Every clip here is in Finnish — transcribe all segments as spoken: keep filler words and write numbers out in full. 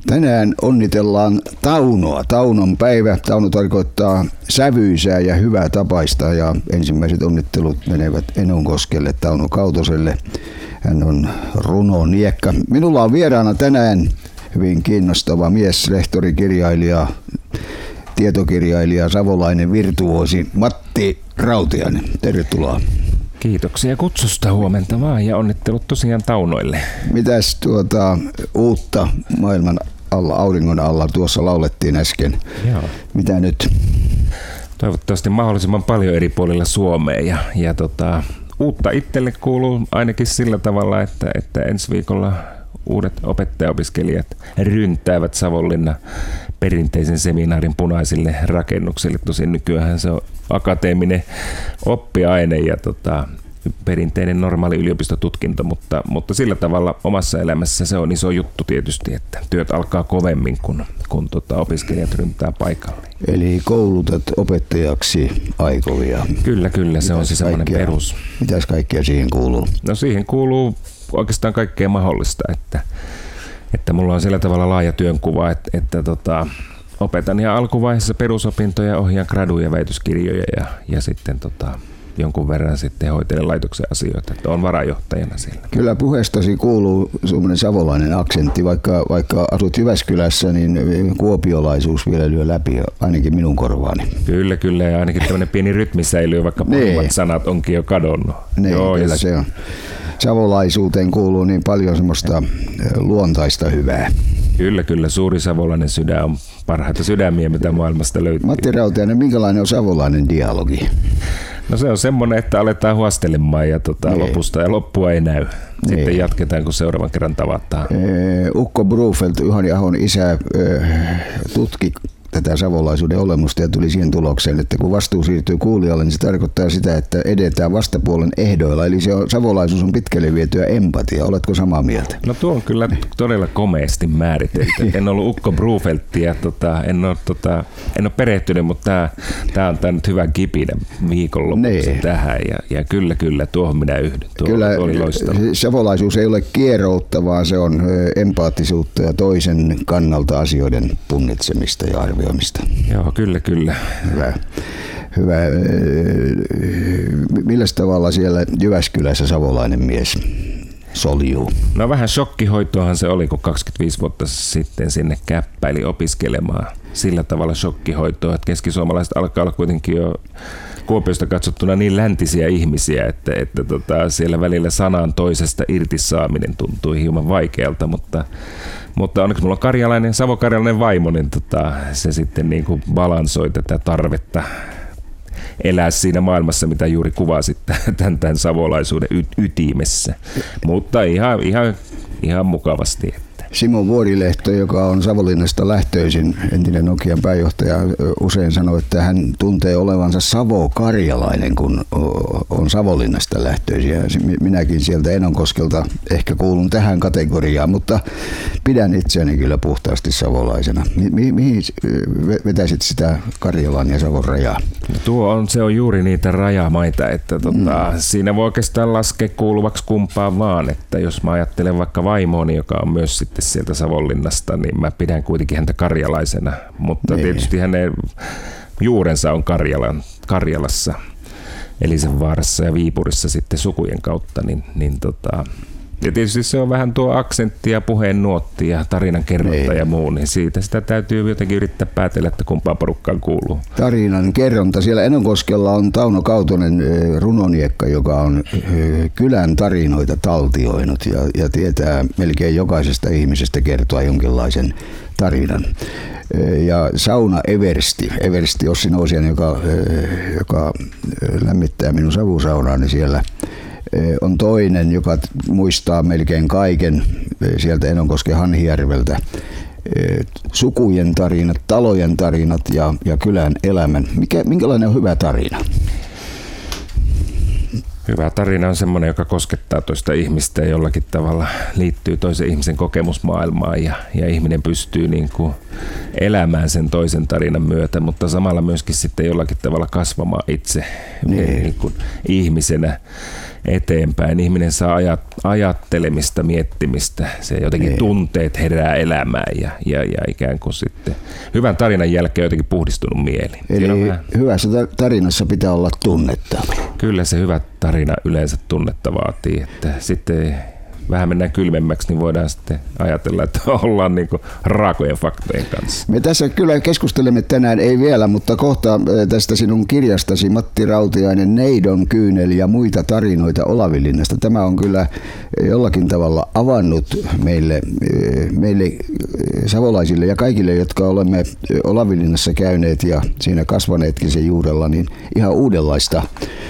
Tänään onnitellaan Taunoa. Taunon päivä. Tauno tarkoittaa sävyisää ja hyvää tapaista ja ensimmäiset onnittelut menevät Enonkoskelle, Tauno Kautoselle. Hän on runoniekka. Minulla on vieraana tänään hyvin kiinnostava mies, lehtori, kirjailija, tietokirjailija, savolainen virtuoosi Matti Rautiainen. Tervetuloa. Kiitoksia kutsusta, huomenta vaan ja onnittelut tosiaan Taunoille. Mitäs tuota uutta maailman alla, auringon alla tuossa laulettiin äsken? Joo. Mitä nyt? Toivottavasti mahdollisimman paljon eri puolilla Suomea ja, ja tota, uutta itselle kuuluu ainakin sillä tavalla, että, että ensi viikolla uudet opettajaopiskelijat ryntäävät Savonlinnan perinteisen seminaarin punaisille rakennuksille. Tosin nykyään se on akateeminen oppiaine ja tota, perinteinen normaali yliopistotutkinto, mutta, mutta sillä tavalla omassa elämässä se on iso juttu tietysti, että työt alkaa kovemmin, kun, kun tota, opiskelijat ryntää paikalle. Eli koulutat opettajaksi aikovia. Kyllä, kyllä, se Mitäs on se semmoinen perus. Mitäs kaikkea siihen kuuluu? No siihen kuuluu oikeastaan kaikkea mahdollista, että, että mulla on sillä tavalla laaja työnkuva, että, että tota, opetan ihan alkuvaiheessa perusopintoja, ohjaan gradu- ja väitöskirjoja ja, ja sitten tota, jonkun verran sitten hoitelen laitoksen asioita, että on varajohtajana siellä. Kyllä puheestasi kuuluu semmoinen savolainen aksentti, vaikka, vaikka asut Jyväskylässä, niin kuopiolaisuus vielä lyö läpi, ainakin minun korvaani. Kyllä, kyllä, ja ainakin tämmöinen pieni rytmi säilyy, vaikka pahimmat sanat onkin jo kadonnut. Niin, Joo, kyllä jos... se on. Savolaisuuteen kuuluu niin paljon semmoista luontaista hyvää. Kyllä, kyllä. Suuri savolainen sydän on parhaita sydämiä, mitä maailmasta löytyy. Matti Rautiainen, minkälainen on savolainen dialogi? No se on semmoinen, että aletaan huostelemaan ja tota, lopusta ja loppua ei näy. Sitten nee. jatketaan, kun seuraavan kerran tavataan. Ukko Brufelt, Juhani Ahon isä, tutki tätä savolaisuuden olemusta ja tuli siihen tulokseen, että kun vastuu siirtyy kuulijalle, niin se tarkoittaa sitä, että edetään vastapuolen ehdoilla. Eli se on, savolaisuus on pitkälle vietyä empatia. Oletko samaa mieltä? No tuo on kyllä todella komeasti määritelty. En ollut Ukko Brufelttia, tota, en, ole, tota, en ole perehtynyt, mutta tämä on nyt hyvä kipinä viikonlopuksi tähän. Ja, ja kyllä, kyllä, tuohon minä yhdyn. Tuo, kyllä tuo oli loistava. Savolaisuus ei ole kieroutta, vaan se on empaattisuutta ja toisen kannalta asioiden punnitsemista ja arvioimista. Joo, kyllä, kyllä. Hyvä. Hyvä. Milläs tavalla siellä Jyväskylässä savolainen mies soljuu? No vähän shokkihoitoahan se oli, kun kaksikymmentäviisi vuotta sitten sinne käppäili opiskelemaan. Sillä tavalla shokkihoitoa, että keskisuomalaiset alkaa olla kuitenkin jo Kuopiosta katsottuna niin läntisiä ihmisiä, että, että tota, siellä välillä sanan toisesta irti saaminen tuntui hieman vaikealta, mutta, mutta onneksi mulla on karjalainen, savokarjalainen vaimo, niin tota, se sitten niin kuin balansoi tätä tarvetta elää siinä maailmassa, mitä juuri kuvasit tämän, tämän savolaisuuden y- ytimessä, mutta ihan, ihan, ihan mukavasti. Simo Vuorilehto, joka on Savonlinnasta lähtöisin, entinen Nokian pääjohtaja, usein sanoi, että hän tuntee olevansa savo-karjalainen, kun on Savonlinnasta lähtöisin. Ja minäkin sieltä Enonkoskelta ehkä kuulun tähän kategoriaan, mutta pidän itseäni kyllä puhtaasti savolaisena. Mi- mihin vetäisit sitä Karjalan ja Savon rajaa? Tuo on, se on juuri niitä rajamaita, että tota, mm. siinä voi oikeastaan laskea kuuluvaksi kumpaan vaan, että jos mä ajattelen vaikka vaimooni, joka on myös sitten sieltä Savonlinnasta, niin mä pidän kuitenkin häntä karjalaisena, mutta niin. Tietysti hänen juurensa on Karjalan, Karjalassa, Elisenvaarassa ja Viipurissa sitten sukujen kautta, niin, niin tota, ja tietysti se on vähän tuo aksentti ja puheen nuotti ja tarinan kerronta ja muu, niin siitä sitä täytyy jotenkin yrittää päätellä, että kumpaan porukkaan kuuluu. Tarinan kerronta. Siellä Enonkoskella on Tauno Kautonen, runoniekka, joka on kylän tarinoita taltioinut ja, ja tietää melkein jokaisesta ihmisestä kertoa jonkinlaisen tarinan. Ja Sauna Eversti, Eversti Ossi Nousian, joka, joka lämmittää minun savusaunaani siellä, on toinen, joka muistaa melkein kaiken sieltä Enonkosken Hanhijärveltä. Sukujen tarinat, talojen tarinat ja, ja kylän elämän. Mikä, minkälainen on hyvä tarina? Hyvä tarina on semmoinen, joka koskettaa toista ihmistä ja jollakin tavalla liittyy toisen ihmisen kokemusmaailmaan ja, ja ihminen pystyy niin kuin elämään sen toisen tarinan myötä, mutta samalla myöskin sitten jollakin tavalla kasvamaan itse niin. Niin kuin ihmisenä. eteenpäin. Ihminen saa ajat, ajattelemista, miettimistä. Se jotenkin niin. Tunteet herää elämään ja, ja, ja ikään kuin sitten hyvän tarinan jälkeen jotenkin puhdistunut mieli. Eli hyvässä tarinassa pitää olla tunnetta. Kyllä se hyvä tarina yleensä tunnetta vaatii. Että sitten vähän mennään kylmemmäksi, niin voidaan sitten ajatella, että ollaan niin kuin raakojen faktojen kanssa. Me tässä kyllä keskustelemme tänään, ei vielä, mutta kohta tästä sinun kirjastasi Matti Rautiainen, Neidon kyyneli ja muita tarinoita Olavinlinnasta. Tämä on kyllä jollakin tavalla avannut meille, meille savolaisille ja kaikille, jotka olemme Olavinlinnassa käyneet ja siinä kasvaneetkin sen juurella, niin ihan uudenlaista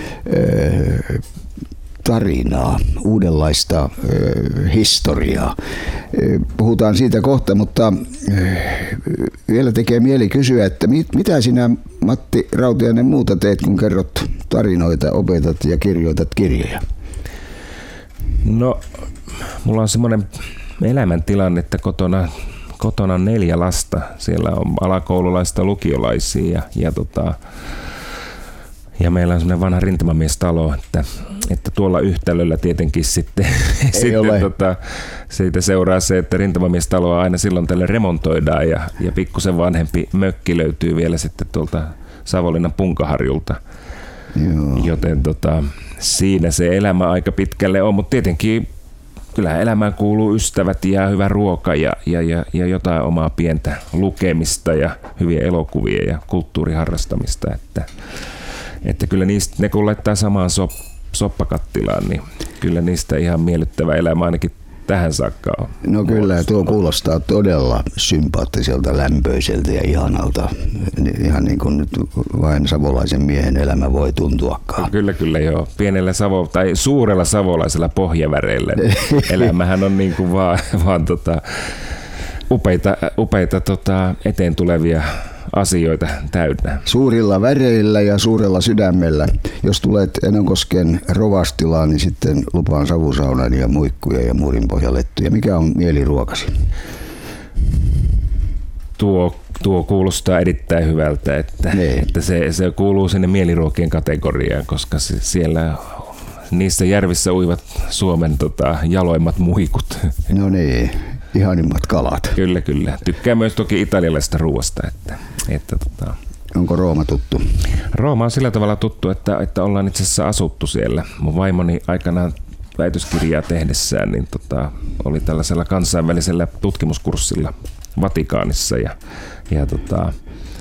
tarinaa, uudenlaista ö, historiaa. Puhutaan siitä kohta, mutta ö, vielä tekee mieli kysyä, että mit, mitä sinä, Matti Rautiainen, muuta teet, kun kerrot tarinoita, opetat ja kirjoitat kirjoja? No, mulla on semmoinen elämäntilanne, että kotona, kotona on neljä lasta. Siellä on alakoululaista, lukiolaisia ja, ja tota, ja meillä on semmoinen vanha rintamamiestalo, että, että tuolla yhtälöllä tietenkin sitten, sitten tota, siitä seuraa se, että rintamamiestaloa aina silloin tälle remontoidaan ja, ja pikkusen vanhempi mökki löytyy vielä sitten tuolta Savonlinnan Punkaharjulta. Joo. Joten tota, siinä se elämä aika pitkälle on, mutta tietenkin kyllähän elämään kuuluu ystävät ja hyvä ruoka ja, ja, ja, ja jotain omaa pientä lukemista ja hyviä elokuvia ja kulttuuriharrastamista, että Että kyllä niistä, ne kun laittaa samaan sop, soppakattilaan, niin kyllä niistä ihan miellyttävä elämä ainakin tähän saakka on. No kyllä, tuo kuulostaa todella sympaattiselta, lämpöiseltä ja ihanalta. Ihan niin kuin nyt vain savolaisen miehen elämä voi tuntuakaan. No kyllä, kyllä joo. Pienellä savo, tai suurella savolaisella pohjaväreillä. Elämähän on niin kuin vaan, vaan tota, upeita, upeita tota, eteen tulevia asioita täynnä. Suurilla väreillä ja suurella sydämellä. Jos tulet Enonkosken rovastilaan, niin sitten lupaan savusaunan ja muikkuja ja muurinpohjalettuja. Mikä on mieliruokasi? Tuo, tuo kuulostaa erittäin hyvältä, että, että se, se kuuluu sinne mieliruokien kategoriaan, koska se, siellä niissä järvissä uivat Suomen tota, jaloimmat muikut. No niin. Ihanimmat kalat. Kyllä, kyllä. Tykkää myös toki italialaisesta ruoasta. Että, että, tota... Onko Rooma tuttu? Rooma on sillä tavalla tuttu, että, että ollaan itse asiassa asuttu siellä. Mun vaimoni aikanaan väitöskirjaa tehdessään niin tota, oli tällaisella kansainvälisellä tutkimuskurssilla Vatikaanissa. Ja, ja tota,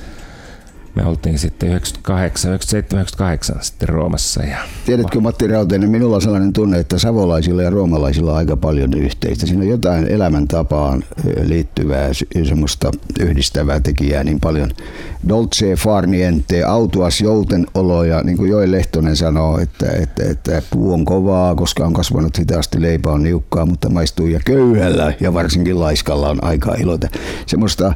me oltiin sitten yhdeksänkymmentäkahdeksan, yhdeksänkymmentäseitsemän, yhdeksänkymmentäkahdeksan sitten Roomassa. Ja... Tiedätkö, Matti Rautiainen, minulla on sellainen tunne, että savolaisilla ja roomalaisilla on aika paljon yhteistä. Siinä on jotain elämäntapaan liittyvää, semmoista yhdistävää tekijää niin paljon. Dolce far niente, autuas joutenolo, ja niin kuin Joel Lehtonen sanoo, että, että, että puu on kovaa, koska on kasvanut hitaasti, leipä on niukkaa, mutta maistuu ja köyhällä ja varsinkin laiskalla on aikaa iloita. Semmoista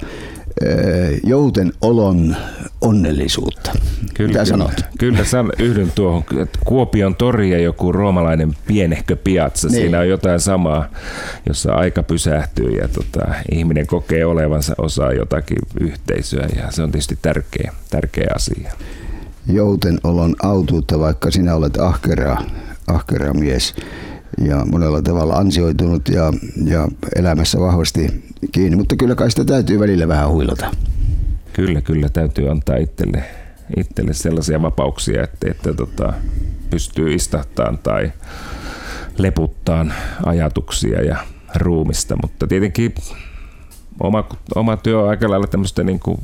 jouten olon onnellisuutta. Kyllä, mitä kyllä, sanot? Kyllä yhdyn tuohon. Kuopion tori ja joku roomalainen pienehkö piazza. Niin. Siinä on jotain samaa, jossa aika pysähtyy ja tota, ihminen kokee olevansa osa jotakin yhteisöä ja se on tietysti tärkeä, tärkeä asia. Jouten olon autuutta, vaikka sinä olet ahkera, ahkera mies ja monella tavalla ansioitunut ja, ja elämässä vahvasti kiinni, mutta kyllä kai sitä täytyy välillä vähän huilata. Kyllä, kyllä täytyy antaa itselle, itselle sellaisia vapauksia, että, että tota, pystyy istahtaan tai leputtaan ajatuksia ja ruumista, mutta tietenkin oma, oma työ on aika lailla tämmöistä niin kuin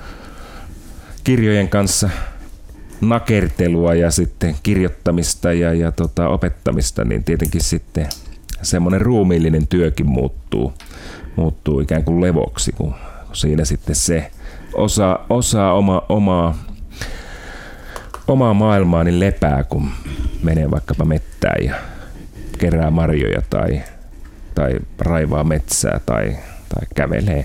kirjojen kanssa nakertelua ja sitten kirjoittamista ja, ja tota, opettamista, niin tietenkin sitten semmoinen ruumiillinen työkin muuttuu, muuttuu ikään kuin levoksi, kun siinä sitten se osa, osaa oma, omaa, omaa maailmaa niin lepää, kun menee vaikkapa mettään ja kerää marjoja tai, tai raivaa metsää tai, tai kävelee,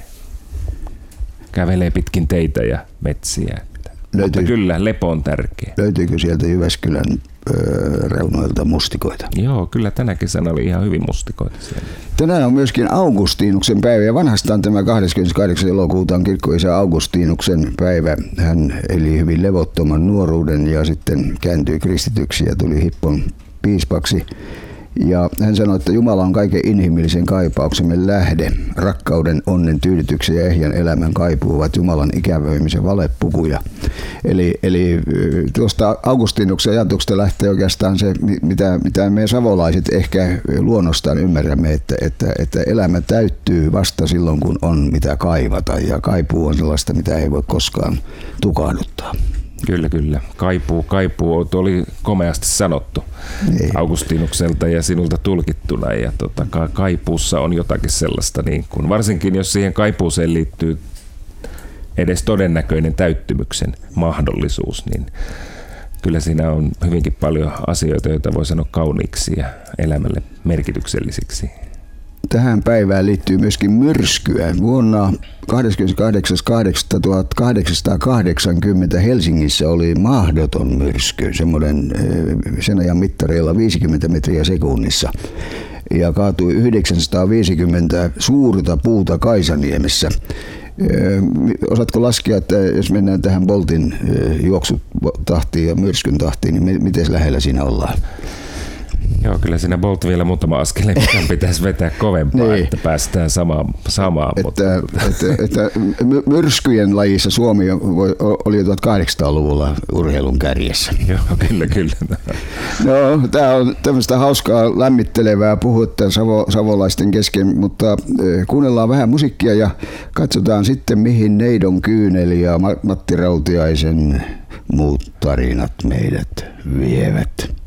kävelee pitkin teitä ja metsiä. Löytyy, mutta kyllä, lepo on tärkeä. Löytyykö sieltä Jyväskylän öö, reunoilta mustikoita? Joo, kyllä tänä kesänä oli ihan hyvin mustikoita siellä. Tänään on myöskin Augustinuksen päivä ja vanhastaan tämä kahdeskymmeneskahdeksas elokuuta on kirkkoisä Augustinuksen päivä. Hän eli hyvin levottoman nuoruuden ja sitten kääntyi kristityksi ja tuli hippon piispaksi. Ja hän sanoi, että Jumala on kaiken inhimillisen kaipauksemme lähde. Rakkauden, onnen, tyydytyksen ja ehjän elämän kaipuu ovat Jumalan ikävöimisen valepukuja. Eli, eli tuosta Augustinuksen ajatuksesta lähtee oikeastaan se, mitä, mitä me savolaiset ehkä luonnostaan ymmärrämme, että, että, että elämä täyttyy vasta silloin, kun on mitä kaivata. Ja kaipuu on sellaista, mitä ei voi koskaan tukahduttaa. Kyllä, kyllä. Kaipuu, kaipuu oli komeasti sanottu ei. Augustinukselta ja sinulta tulkittuna. Ja tota, kaipuussa on jotakin sellaista, niin kuin, varsinkin jos siihen kaipuuseen liittyy edes todennäköinen täyttymyksen mahdollisuus, niin kyllä siinä on hyvinkin paljon asioita, joita voi sanoa kauniiksi ja elämälle merkityksellisiksi. Tähän päivään liittyy myöskin myrskyä. Vuonna kahdeskymmeneskahdeksas kahdeksatta tuhatkahdeksansataakahdeksankymmentä Helsingissä oli mahdoton myrsky, semmoinen sen ajan mittareilla viisikymmentä metriä sekunnissa. Ja kaatui yhdeksänsataaviisikymmentä suurta puuta Kaisaniemessä. Osaatko laskea, että jos mennään tähän Boltin juoksutahtiin ja myrskyn tahtiin, niin miten lähellä siinä ollaan? Joo, kyllä siinä Bolt vielä muutama askeleen pitäisi vetää kovempaa, niin. Että päästään samaan. samaan että, mutta... että, että myrskyjen lajissa Suomi oli jo tuhatkahdeksansataaluvulla urheilun kärjessä. Joo, kyllä, kyllä. No, tämä on tämmöistä hauskaa lämmittelevää puhutta savo, savolaisten kesken, mutta kuunnellaan vähän musiikkia ja katsotaan sitten, mihin Neidon Kyyneli ja Matti Rautiaisen muut tarinat meidät vievät.